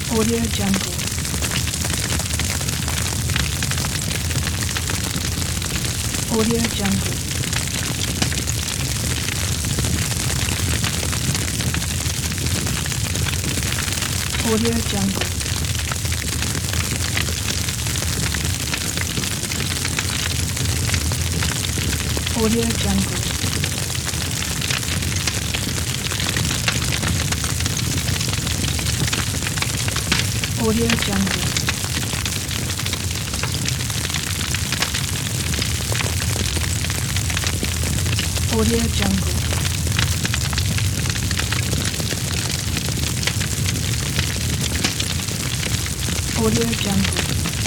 Audio Jungle. Audio Jungle. Audio Jungle. Audio Jungle. Audio Jungle. Audio Jungle. Audio Jungle.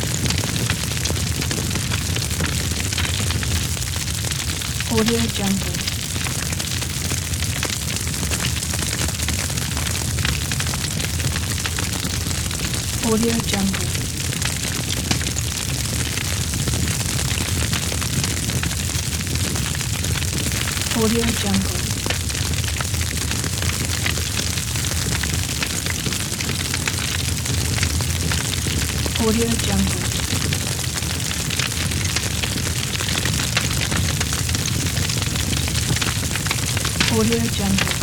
Audio Jungle. Audio Jungle. Audio Jungle. Audio Jungle. Audio Jungle.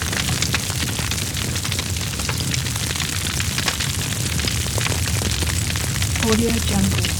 Audio Jungle.